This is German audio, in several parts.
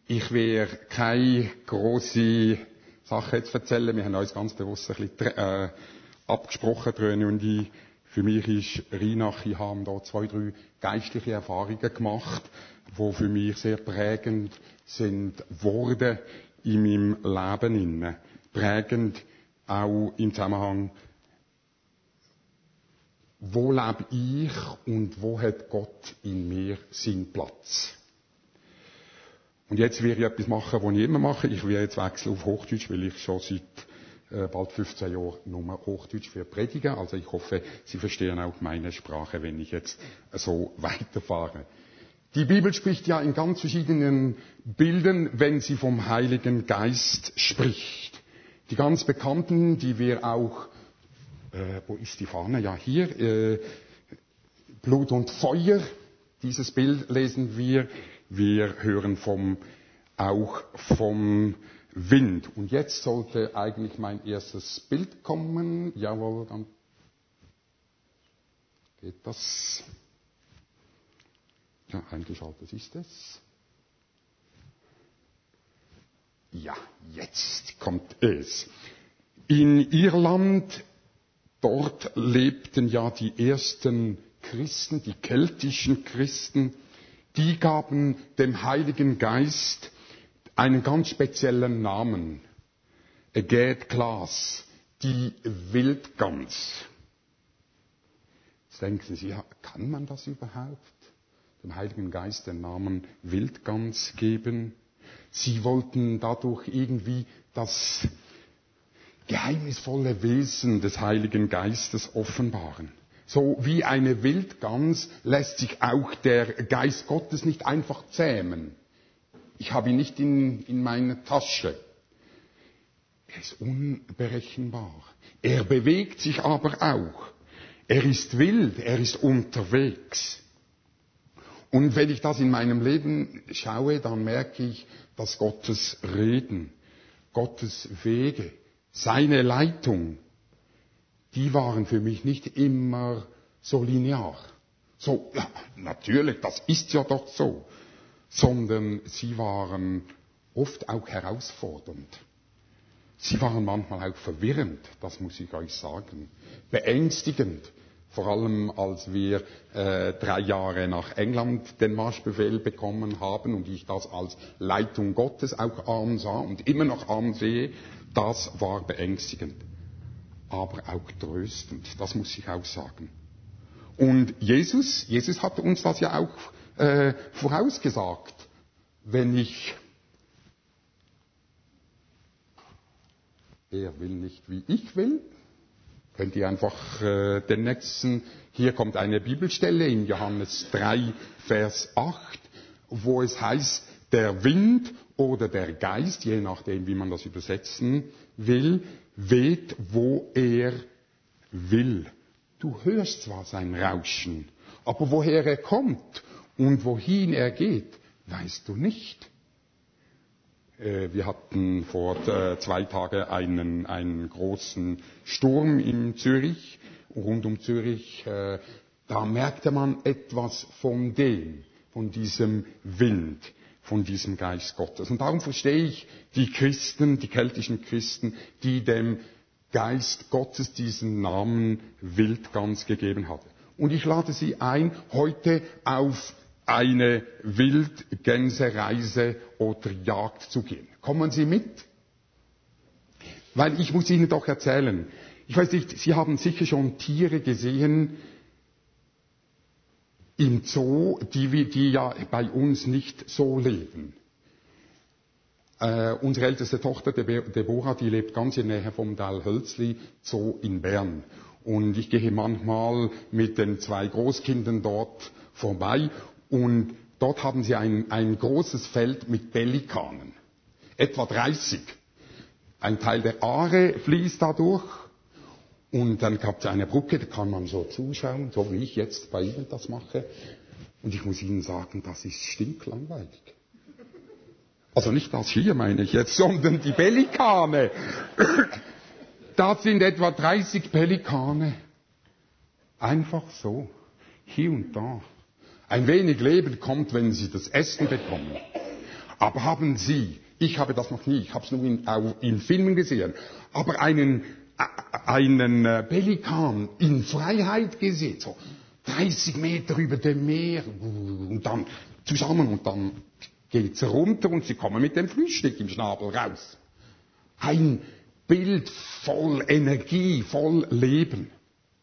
Ich werde keine grosse Sache jetzt erzählen. Wir haben uns ganz bewusst ein bisschen abgesprochen, Tröne und ich. Für mich ist Reinach, ich habe da 2, 3 geistliche Erfahrungen gemacht, die für mich sehr prägend sind worden in meinem Leben. Prägend auch im Zusammenhang, wo lebe ich und wo hat Gott in mir seinen Platz. Und jetzt werde ich etwas machen, was ich immer mache. Ich werde jetzt wechseln auf Hochdeutsch, weil ich schon seit bald 15 Jahren nur Hochdeutsch für predigen. Also ich hoffe, Sie verstehen auch meine Sprache, wenn ich jetzt so weiterfahre. Die Bibel spricht ja in ganz verschiedenen Bildern, wenn sie vom Heiligen Geist spricht. Die ganz bekannten, die wir auch, wo ist die Fahne? Ja, hier, Blut und Feuer, dieses Bild lesen wir. Wir hören auch vom Wind. Und jetzt sollte eigentlich mein erstes Bild kommen. Jawohl, dann geht das. Ja, eingeschaltet ist es. Ja, jetzt kommt es. In Irland, dort lebten ja die ersten Christen, die keltischen Christen, die gaben dem Heiligen Geist einen ganz speziellen Namen. Gad Class, die Wildgans. Jetzt denken Sie, ja, kann man das überhaupt? Dem Heiligen Geist den Namen Wildgans geben? Sie wollten dadurch irgendwie das geheimnisvolle Wesen des Heiligen Geistes offenbaren. So wie eine Wildgans lässt sich auch der Geist Gottes nicht einfach zähmen. Ich habe ihn nicht in meiner Tasche. Er ist unberechenbar. Er bewegt sich aber auch. Er ist wild, er ist unterwegs. Und wenn ich das in meinem Leben schaue, dann merke ich, dass Gottes Reden, Gottes Wege, seine Leitung, die waren für mich nicht immer so linear. So, ja, natürlich, das ist ja doch so. Sondern sie waren oft auch herausfordernd. Sie waren manchmal auch verwirrend, das muss ich euch sagen. Beängstigend. Vor allem, als wir 3 Jahre nach England den Marschbefehl bekommen haben und ich das als Leitung Gottes auch ansah und immer noch ansehe, das war beängstigend. Aber auch tröstend, das muss ich auch sagen. Und Jesus hat uns das ja auch vorausgesagt. Er will nicht, wie ich will. Könnt ihr einfach den nächsten, hier kommt eine Bibelstelle in Johannes 3, Vers 8, wo es heißt, der Wind oder der Geist, je nachdem, wie man das übersetzen will, weht, wo er will. Du hörst zwar sein Rauschen, aber woher er kommt und wohin er geht, weißt du nicht. Wir hatten vor 2 Tagen einen großen Sturm in Zürich, rund um Zürich. Da merkte man etwas von diesem Wind, von diesem Geist Gottes. Und darum verstehe ich die Christen, die keltischen Christen, die dem Geist Gottes diesen Namen Wildgans gegeben hatten. Und ich lade Sie ein, heute auf eine Wildgänsereise oder Jagd zu gehen. Kommen Sie mit? Weil ich muss Ihnen doch erzählen, ich weiß nicht, Sie haben sicher schon Tiere gesehen im Zoo, die ja bei uns nicht so leben. Unsere älteste Tochter, Deborah, die lebt ganz in der Nähe vom Dalhölzli Zoo in Bern. Und ich gehe manchmal mit den 2 Großkindern dort vorbei. Und dort haben sie ein großes Feld mit Pelikanen. Etwa 30. Ein Teil der Aare fließt da durch. Und dann gab es eine Brücke, da kann man so zuschauen, so wie ich jetzt bei Ihnen das mache. Und ich muss Ihnen sagen, das ist stinklangweilig. Also nicht das hier meine ich jetzt, sondern die Pelikane. Da sind etwa 30 Pelikane. Einfach so. Hier und da. Ein wenig Leben kommt, wenn sie das Essen bekommen. Aber haben Sie, ich habe das noch nie, ich habe es nur in Filmen gesehen, aber einen Pelikan in Freiheit gesehen, so 30 Meter über dem Meer und dann zusammen und dann geht's runter und sie kommen mit dem Frühstück im Schnabel raus. Ein Bild voll Energie, voll Leben.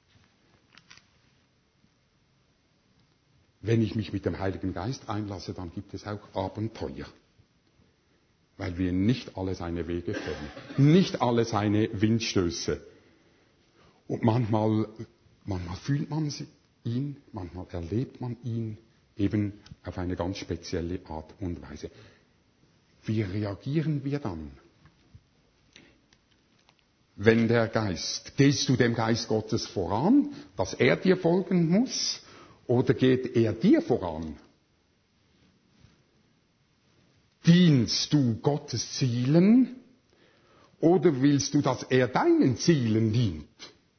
Wenn ich mich mit dem Heiligen Geist einlasse, dann gibt es auch Abenteuer. Weil wir nicht alle seine Wege kennen, nicht alle seine Windstöße. Und manchmal fühlt man ihn, manchmal erlebt man ihn eben auf eine ganz spezielle Art und Weise. Wie reagieren wir dann? Wenn der Geist, gehst du dem Geist Gottes voran, dass er dir folgen muss, oder geht er dir voran? Dienst du Gottes Zielen oder willst du, dass er deinen Zielen dient?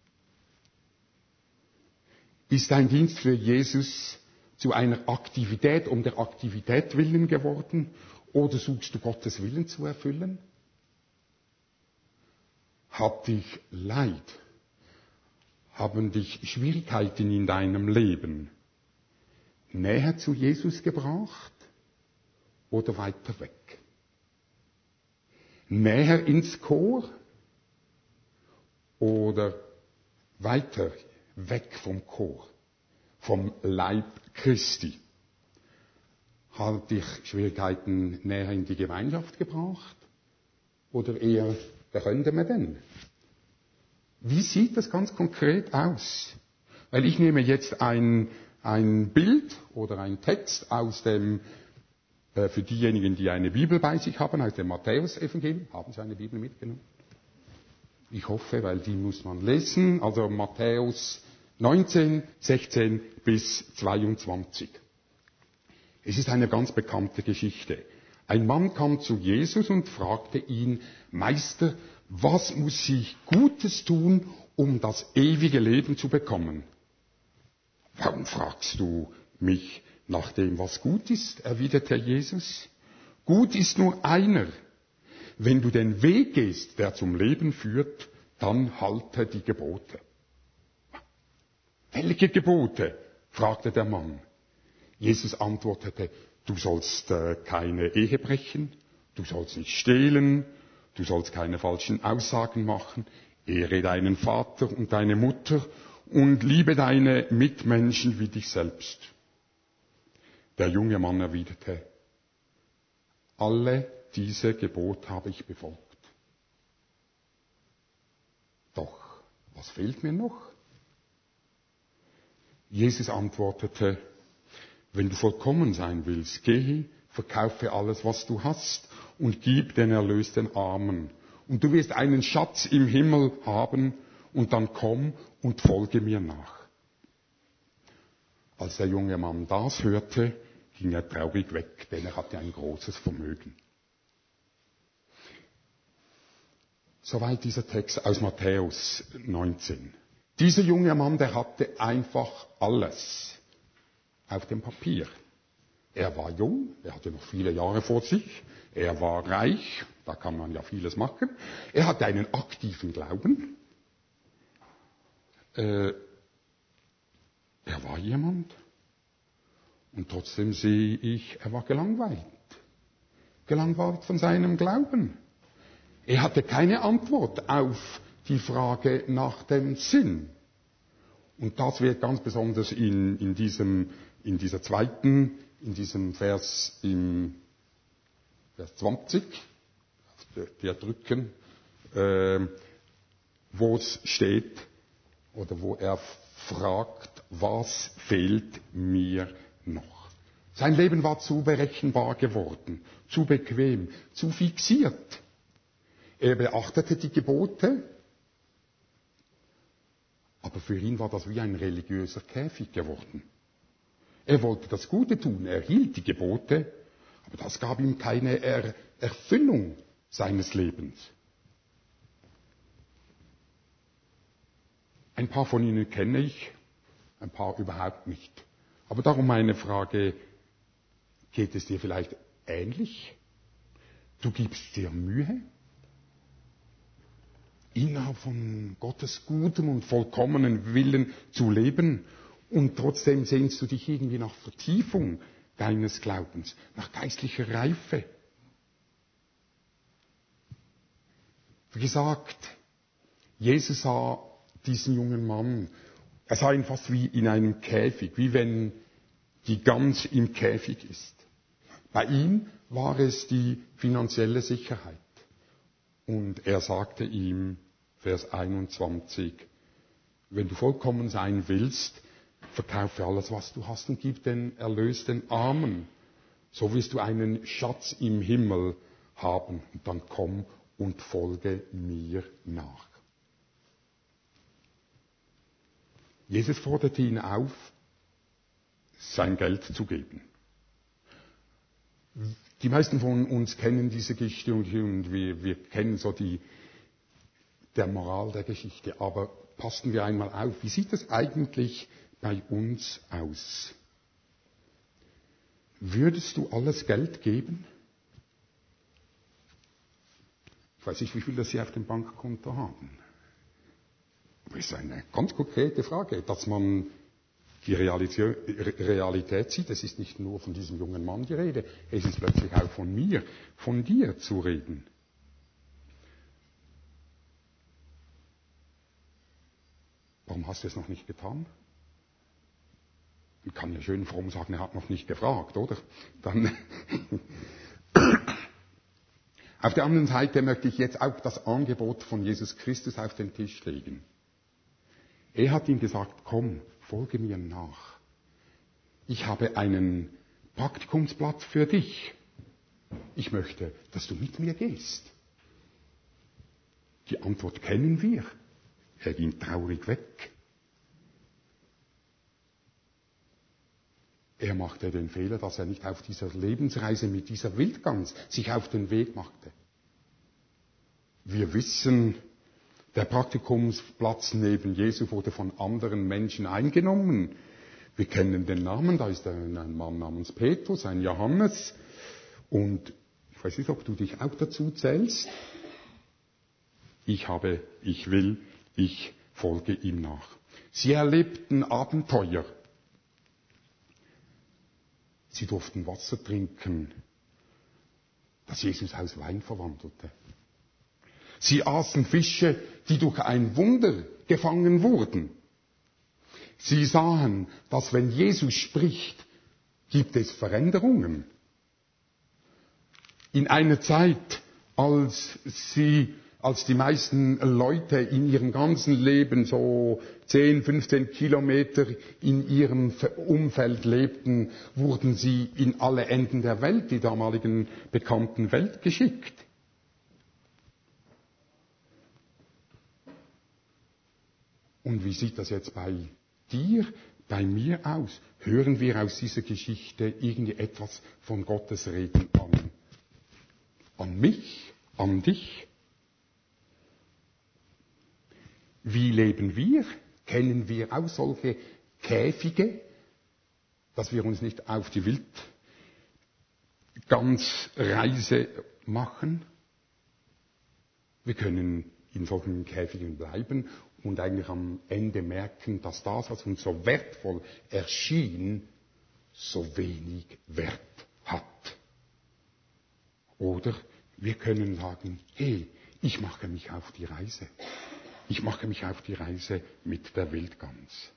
Ist dein Dienst für Jesus zu einer Aktivität um der Aktivität willen geworden oder suchst du Gottes Willen zu erfüllen? Hat dich Leid, haben dich Schwierigkeiten in deinem Leben näher zu Jesus gebracht oder weiter weg? Näher ins Chor oder weiter weg vom Chor, vom Leib Christi? Hat dich Schwierigkeiten näher in die Gemeinschaft gebracht oder eher, wer könnte man denn? Wie sieht das ganz konkret aus? Weil ich nehme jetzt ein Bild oder einen Text aus dem, für diejenigen, die eine Bibel bei sich haben, aus dem Matthäus-Evangelium. Haben Sie eine Bibel mitgenommen? Ich hoffe, weil die muss man lesen. Also Matthäus 19, 16 bis 22. Es ist eine ganz bekannte Geschichte. Ein Mann kam zu Jesus und fragte ihn, Meister, was muss ich Gutes tun, um das ewige Leben zu bekommen? Warum fragst du mich nach dem, was gut ist? Erwiderte Jesus. Gut ist nur einer. Wenn du den Weg gehst, der zum Leben führt, dann halte die Gebote. Welche Gebote? Fragte der Mann. Jesus antwortete, du sollst keine Ehe brechen, du sollst nicht stehlen, du sollst keine falschen Aussagen machen, ehre deinen Vater und deine Mutter und liebe deine Mitmenschen wie dich selbst. Der junge Mann erwiderte, alle diese Gebote habe ich befolgt. Doch, was fehlt mir noch? Jesus antwortete, wenn du vollkommen sein willst, geh, verkaufe alles, was du hast und gib den Erlös den Armen. Und du wirst einen Schatz im Himmel haben und dann komm und folge mir nach. Als der junge Mann das hörte, ging er traurig weg, denn er hatte ein großes Vermögen. Soweit dieser Text aus Matthäus 19. Dieser junge Mann, der hatte einfach alles auf dem Papier. Er war jung, er hatte noch viele Jahre vor sich, er war reich, da kann man ja vieles machen. Er hatte einen aktiven Glauben. Er war jemand. Und trotzdem sehe ich, er war gelangweilt. Gelangweilt von seinem Glauben. Er hatte keine Antwort auf die Frage nach dem Sinn. Und das wird ganz besonders in diesem Vers, im Vers 20, der drücken, wo es steht, oder wo er fragt, was fehlt mir noch? Sein Leben war zu berechenbar geworden, zu bequem, zu fixiert. Er beachtete die Gebote, aber für ihn war das wie ein religiöser Käfig geworden. Er wollte das Gute tun, er hielt die Gebote, aber das gab ihm keine Erfüllung seines Lebens. Ein paar von Ihnen kenne ich, ein paar überhaupt nicht. Aber darum meine Frage, geht es dir vielleicht ähnlich? Du gibst dir Mühe, innerhalb von Gottes gutem und vollkommenen Willen zu leben, und trotzdem sehnst du dich irgendwie nach Vertiefung deines Glaubens, nach geistlicher Reife. Wie gesagt, Jesus sah diesen jungen Mann, er sah ihn fast wie in einem Käfig, wie wenn die Gans im Käfig ist. Bei ihm war es die finanzielle Sicherheit. Und er sagte ihm, Vers 21, wenn du vollkommen sein willst, verkaufe alles, was du hast, und gib den Erlös den Armen. So wirst du einen Schatz im Himmel haben. Und dann komm und folge mir nach. Jesus forderte ihn auf, sein Geld zu geben. Die meisten von uns kennen diese Geschichte und wir kennen so der Moral der Geschichte. Aber passen wir einmal auf, wie sieht es eigentlich bei uns aus? Würdest du alles Geld geben? Ich weiß nicht, wie viel das Sie auf dem Bankkonto haben. Aber es ist eine ganz konkrete Frage, dass man die Realität sieht. Es ist nicht nur von diesem jungen Mann die Rede, es ist plötzlich auch von mir, von dir zu reden. Warum hast du es noch nicht getan? Man kann ja schön fromm sagen, er hat noch nicht gefragt, oder? Dann Auf der anderen Seite möchte ich jetzt auch das Angebot von Jesus Christus auf den Tisch legen. Er hat ihm gesagt, komm, folge mir nach. Ich habe einen Praktikumsplatz für dich. Ich möchte, dass du mit mir gehst. Die Antwort kennen wir. Er ging traurig weg. Er machte den Fehler, dass er nicht auf dieser Lebensreise mit dieser Wildgans sich auf den Weg machte. Wir wissen, der Praktikumsplatz neben Jesu wurde von anderen Menschen eingenommen. Wir kennen den Namen, da ist ein Mann namens Petrus, ein Johannes. Und ich weiß nicht, ob du dich auch dazu zählst. Ich folge ihm nach. Sie erlebten Abenteuer. Sie durften Wasser trinken, das Jesus aus Wein verwandelte. Sie aßen Fische, die durch ein Wunder gefangen wurden. Sie sahen, dass wenn Jesus spricht, gibt es Veränderungen. In einer Zeit, als die meisten Leute in ihrem ganzen Leben so 10, 15 Kilometer in ihrem Umfeld lebten, wurden sie in alle Enden der Welt, die damaligen bekannten Welt, geschickt. Und wie sieht das jetzt bei dir, bei mir aus? Hören wir aus dieser Geschichte irgendwie etwas von Gottes Reden an mich, an dich? Wie leben wir? Kennen wir auch solche Käfige, dass wir uns nicht auf die Wildgansreise machen? Wir können in solchen Käfigen bleiben und eigentlich am Ende merken, dass das, was uns so wertvoll erschien, so wenig Wert hat. Oder wir können sagen, hey, ich mache mich auf die Reise. Ich mache mich auf die Reise mit der Wildgans.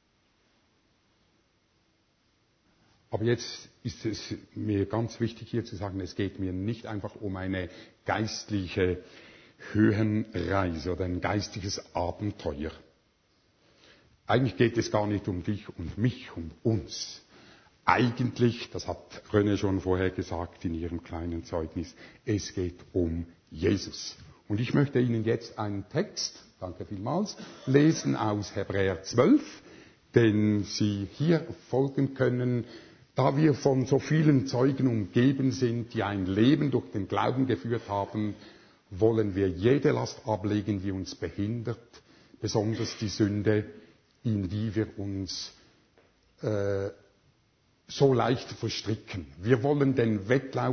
Aber jetzt ist es mir ganz wichtig hier zu sagen, es geht mir nicht einfach um eine geistliche Höhenreise oder ein geistliches Abenteuer. Eigentlich geht es gar nicht um dich und mich, um uns. Eigentlich, das hat René schon vorher gesagt in ihrem kleinen Zeugnis, es geht um Jesus. Und ich möchte Ihnen jetzt einen Text, danke vielmals, lesen aus Hebräer 12, den Sie hier folgen können. Da wir von so vielen Zeugen umgeben sind, die ein Leben durch den Glauben geführt haben, wollen wir jede Last ablegen, die uns behindert, besonders die Sünde, in die wir uns so leicht verstricken. Wir wollen den Wettlauf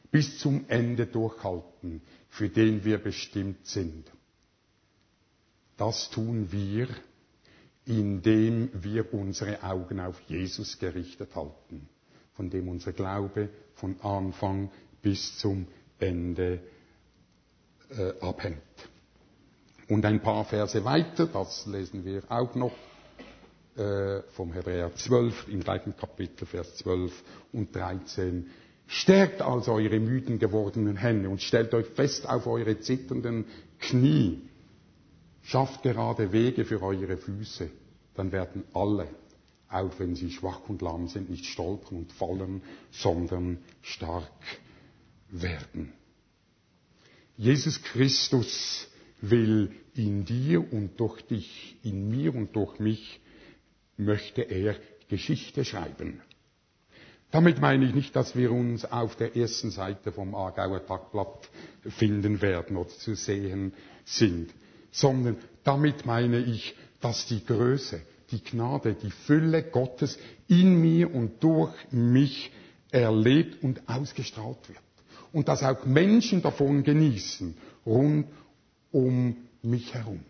bis zum Ende durchhalten, für den wir bestimmt sind. Das tun wir, indem wir unsere Augen auf Jesus gerichtet halten, von dem unser Glaube von Anfang bis zum Ende abhängt. Und ein paar Verse weiter, das lesen wir auch noch, vom Hebräer 12, im gleichen Kapitel, Vers 12 und 13. Stärkt also eure müden gewordenen Hände und stellt euch fest auf eure zitternden Knie. Schafft gerade Wege für eure Füße, dann werden alle, auch wenn sie schwach und lahm sind, nicht stolpern und fallen, sondern stark werden. Jesus Christus will in dir und durch dich, in mir und durch mich, möchte er Geschichte schreiben. Damit meine ich nicht, dass wir uns auf der ersten Seite vom Aargauer Tagblatt finden werden oder zu sehen sind, sondern damit meine ich, dass die Größe, die Gnade, die Fülle Gottes in mir und durch mich erlebt und ausgestrahlt wird. Und dass auch Menschen davon genießen, rund um mich herum.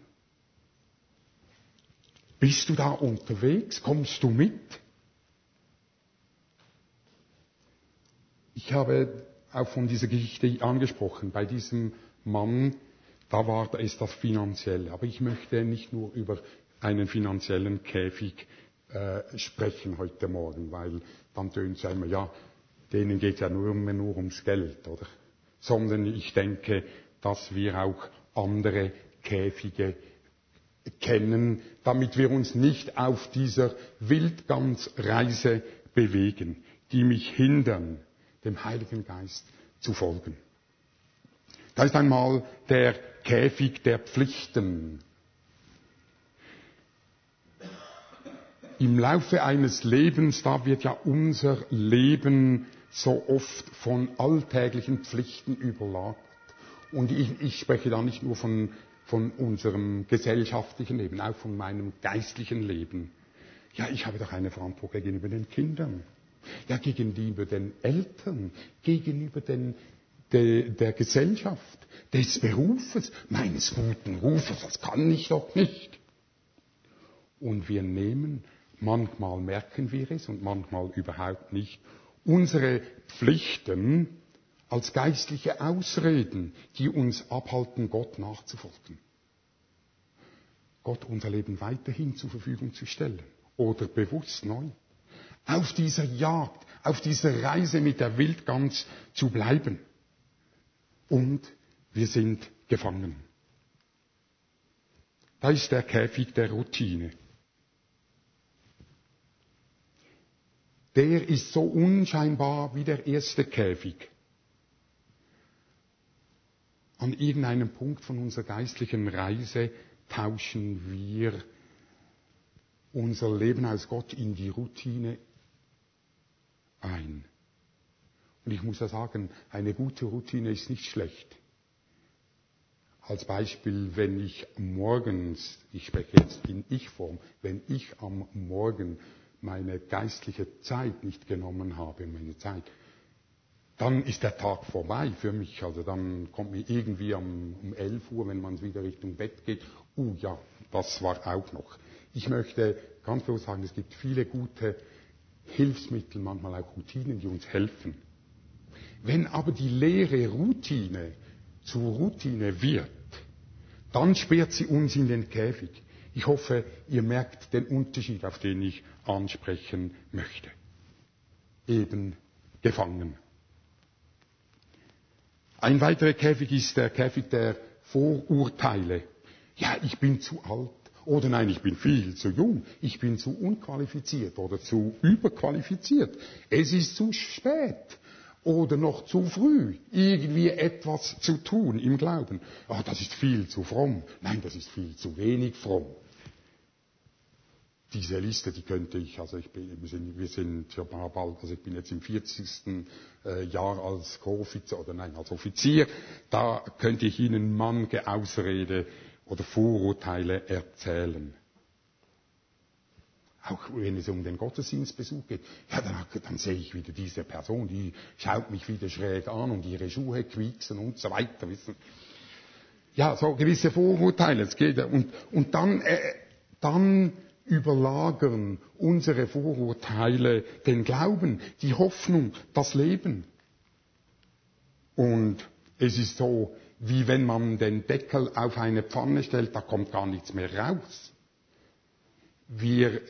Bist du da unterwegs? Kommst du mit? Ich habe auch von dieser Geschichte angesprochen. Bei diesem Mann, da war es das Finanzielle. Aber ich möchte nicht nur über einen finanziellen Käfig sprechen heute Morgen, weil dann tönt es ja immer, ja, denen geht es ja nur ums Geld, oder? Sondern ich denke, dass wir auch andere Käfige kennen, damit wir uns nicht auf dieser Wildgansreise bewegen, die mich hindern, dem Heiligen Geist zu folgen. Da ist einmal der Käfig der Pflichten. Im Laufe eines Lebens, da wird ja unser Leben so oft von alltäglichen Pflichten überlagert. Und ich spreche da nicht nur von unserem gesellschaftlichen Leben, auch von meinem geistlichen Leben. Ja, ich habe doch eine Verantwortung gegenüber den Kindern, ja, gegenüber den Eltern, gegenüber der Gesellschaft, des Berufes, meines guten Rufes, das kann ich doch nicht. Und wir nehmen, manchmal merken wir es und manchmal überhaupt nicht, unsere Pflichten als geistliche Ausreden, die uns abhalten, Gott nachzufolgen. Gott unser Leben weiterhin zur Verfügung zu stellen oder bewusst neu. Auf dieser Jagd, auf dieser Reise mit der Wildgans zu bleiben. Und wir sind gefangen. Da ist der Käfig der Routine. Der ist so unscheinbar wie der erste Käfig. An irgendeinem Punkt von unserer geistlichen Reise tauschen wir unser Leben als Gott in die Routine ein. Und ich muss ja sagen, eine gute Routine ist nicht schlecht. Als Beispiel, wenn ich morgens, ich spreche jetzt in Ich-Form, wenn ich am Morgen meine geistliche Zeit nicht genommen habe, meine Zeit, dann ist der Tag vorbei für mich. Also dann kommt mir irgendwie um 11 Uhr, wenn man wieder Richtung Bett geht, ja, das war auch noch. Ich möchte ganz klar sagen, es gibt viele gute Hilfsmittel, manchmal auch Routinen, die uns helfen. Wenn aber die leere Routine zur Routine wird, dann sperrt sie uns in den Käfig. Ich hoffe, ihr merkt den Unterschied, auf den ich ansprechen möchte. Eben gefangen. Ein weiterer Käfig ist der Käfig der Vorurteile. Ja, ich bin zu alt. Oder nein, ich bin viel zu jung. Ich bin zu unqualifiziert oder zu überqualifiziert. Es ist zu spät. Oder noch zu früh, irgendwie etwas zu tun im Glauben. Das ist viel zu fromm. Nein, das ist viel zu wenig fromm. Diese Liste, die könnte ich, wir sind ja bald, also ich bin jetzt im 40. Jahr als Co-Offizier, als Offizier, da könnte ich Ihnen manche Ausrede oder Vorurteile erzählen. Auch wenn es um den Gottesdienstbesuch geht. Ja, dann sehe ich wieder diese Person, die schaut mich wieder schräg an und ihre Schuhe quieksen und so weiter. Wissen. Ja, so gewisse Vorurteile. Es geht, und dann überlagern unsere Vorurteile den Glauben, die Hoffnung, das Leben. Und es ist so, wie wenn man den Deckel auf eine Pfanne stellt, da kommt gar nichts mehr raus. Wir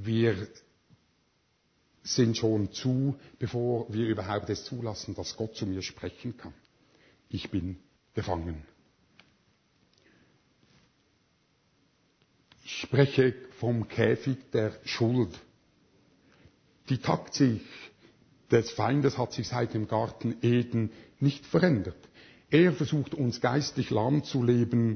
sind schon zu, bevor wir überhaupt es zulassen, dass Gott zu mir sprechen kann. Ich bin gefangen. Ich spreche vom Käfig der Schuld. Die Taktik des Feindes hat sich seit dem Garten Eden nicht verändert. Er versucht uns geistlich lahmzulegen,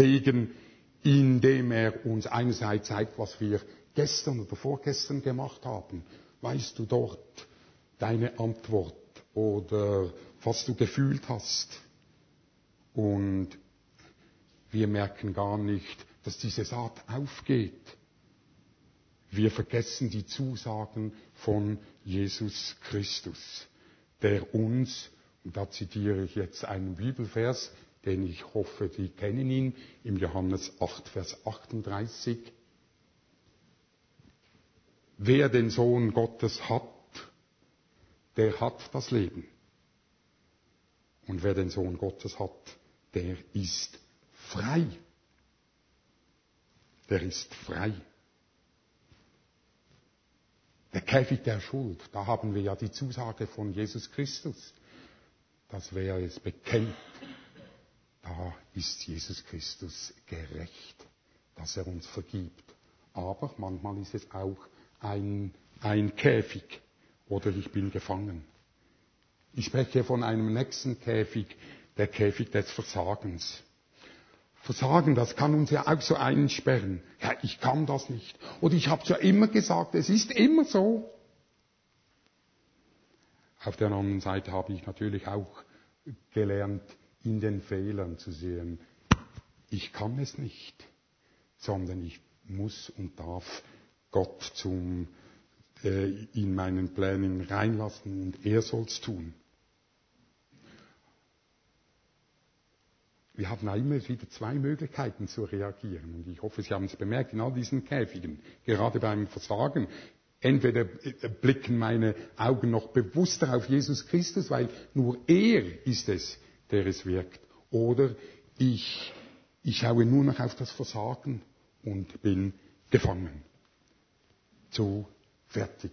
indem er uns einerseits zeigt, was wir gestern oder vorgestern gemacht haben. Weißt du dort deine Antwort oder was du gefühlt hast? Und wir merken gar nicht, dass diese Saat aufgeht. Wir vergessen die Zusagen von Jesus Christus, der uns, und da zitiere ich jetzt einen Bibelvers, den ich hoffe, die kennen ihn, im Johannes 8, Vers 38. Wer den Sohn Gottes hat, der hat das Leben. Und wer den Sohn Gottes hat, der ist frei. Der ist frei. Der Käfig der Schuld, da haben wir ja die Zusage von Jesus Christus, dass wer es bekennt, da ist Jesus Christus gerecht, dass er uns vergibt. Aber manchmal ist es auch ein Käfig oder ich bin gefangen. Ich spreche von einem nächsten Käfig, der Käfig des Versagens. Versagen, das kann uns ja auch so einsperren. Ja, ich kann das nicht. Oder ich habe es ja immer gesagt, es ist immer so. Auf der anderen Seite habe ich natürlich auch gelernt, in den Fehlern zu sehen, ich kann es nicht, sondern ich muss und darf Gott in meinen Plänen reinlassen und er soll's tun. Wir haben immer wieder zwei Möglichkeiten zu reagieren. Und ich hoffe, Sie haben es bemerkt, in all diesen Käfigen, gerade beim Versagen. Entweder blicken meine Augen noch bewusster auf Jesus Christus, weil nur er ist es, der es wirkt. Oder ich schaue nur noch auf das Versagen und bin gefangen. So fertig.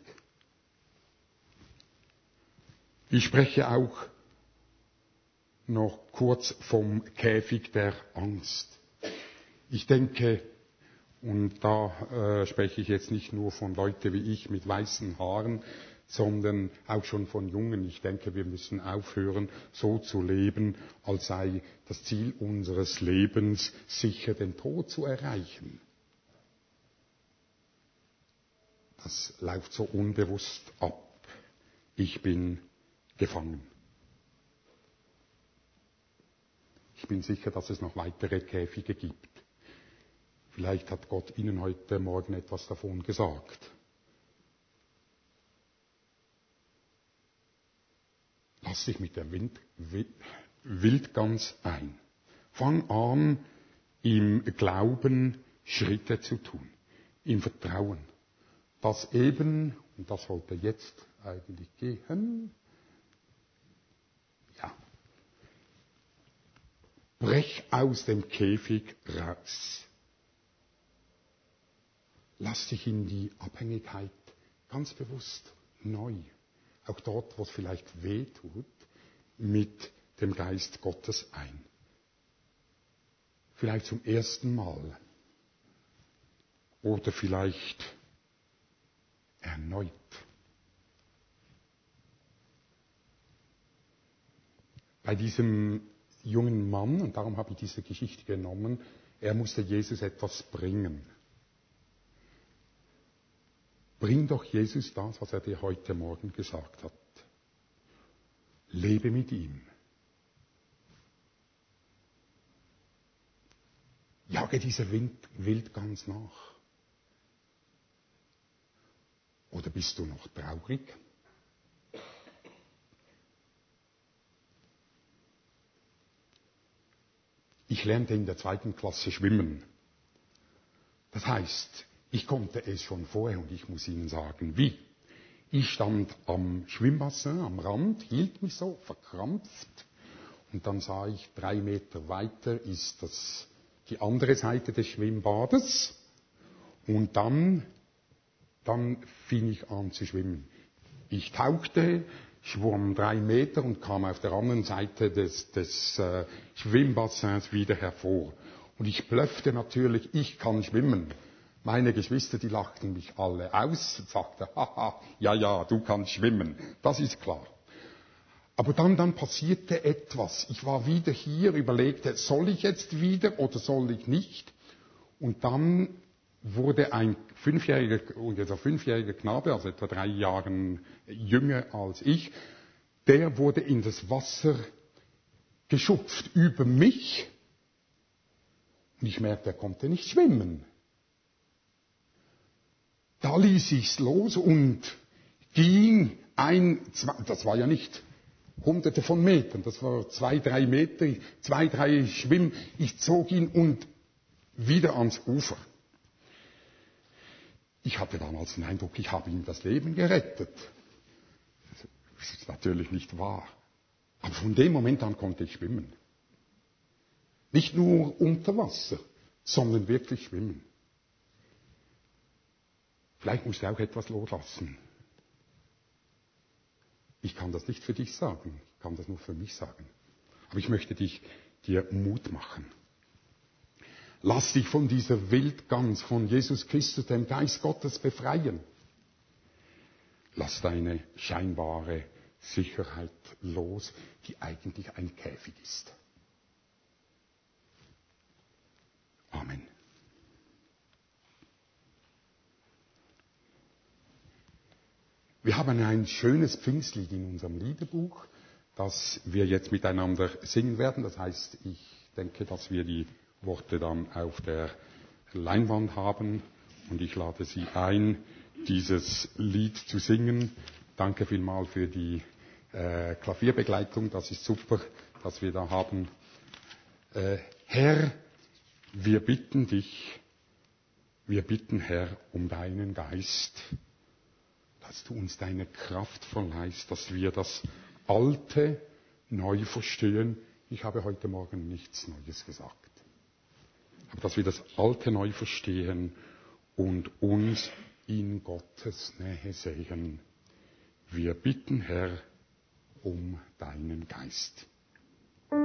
Ich spreche auch noch kurz vom Käfig der Angst. Ich denke, und da spreche ich jetzt nicht nur von Leuten wie ich mit weißen Haaren, sondern auch schon von Jungen. Ich denke, wir müssen aufhören, so zu leben, als sei das Ziel unseres Lebens, sicher den Tod zu erreichen. Das läuft so unbewusst ab. Ich bin gefangen. Ich bin sicher, dass es noch weitere Käfige gibt. Vielleicht hat Gott Ihnen heute Morgen etwas davon gesagt. Lass dich mit der Wildgans ein. Fang an, im Glauben Schritte zu tun. Im Vertrauen. Das eben, und das sollte jetzt eigentlich gehen, ja. Brech aus dem Käfig raus. Lass dich in die Abhängigkeit ganz bewusst neu, auch dort, wo es vielleicht weh tut, mit dem Geist Gottes ein. Vielleicht zum ersten Mal oder vielleicht erneut. Bei diesem jungen Mann, und darum habe ich diese Geschichte genommen, er musste Jesus etwas bringen. Bring doch Jesus das, was er dir heute Morgen gesagt hat. Lebe mit ihm. Jage dieser Wildgans nach. Oder bist du noch traurig? Ich lernte in der 2. Klasse schwimmen. Das heißt, ich konnte es schon vorher und ich muss Ihnen sagen, wie. Ich stand am Schwimmbassin, am Rand, hielt mich so, verkrampft. Und dann sah ich, 3 Meter weiter ist die andere Seite des Schwimmbades. Und dann fing ich an zu schwimmen. Ich tauchte, schwamm 3 Meter und kam auf der anderen Seite des Schwimmbassins wieder hervor. Und ich blöffte natürlich, ich kann schwimmen. Meine Geschwister, die lachten mich alle aus und sagten, haha, ja, du kannst schwimmen. Das ist klar. Aber dann passierte etwas. Ich war wieder hier, überlegte, soll ich jetzt wieder oder soll ich nicht? Und dann wurde ein 5-jähriger Knabe, also etwa 3 Jahre jünger als ich, der wurde in das Wasser geschupft über mich. Und ich merkte, er konnte nicht schwimmen. Da ließ ich's los und ging das war ja nicht Hunderte von Metern, das war 2, 3 Meter, 2, 3 Schwimmen. Ich zog ihn und wieder ans Ufer. Ich hatte damals den Eindruck, ich habe ihm das Leben gerettet. Das ist natürlich nicht wahr. Aber von dem Moment an konnte ich schwimmen. Nicht nur unter Wasser, sondern wirklich schwimmen. Vielleicht musst du auch etwas loslassen. Ich kann das nicht für dich sagen, ich kann das nur für mich sagen. Aber ich möchte dir Mut machen. Lass dich von dieser Wildgans, von Jesus Christus, dem Geist Gottes, befreien. Lass deine scheinbare Sicherheit los, die eigentlich ein Käfig ist. Amen. Wir haben ein schönes Pfingstlied in unserem Liederbuch, das wir jetzt miteinander singen werden. Das heißt, ich denke, dass wir die Worte dann auf der Leinwand haben und ich lade Sie ein, dieses Lied zu singen. Danke vielmals für die Klavierbegleitung, das ist super, dass wir da haben. Herr, wir bitten dich, wir bitten Herr um deinen Geist, dass du uns deine Kraft verleihst, dass wir das Alte neu verstehen. Ich habe heute Morgen nichts Neues gesagt. Aber dass wir das Alte neu verstehen und uns in Gottes Nähe sehen. Wir bitten, Herr, um deinen Geist.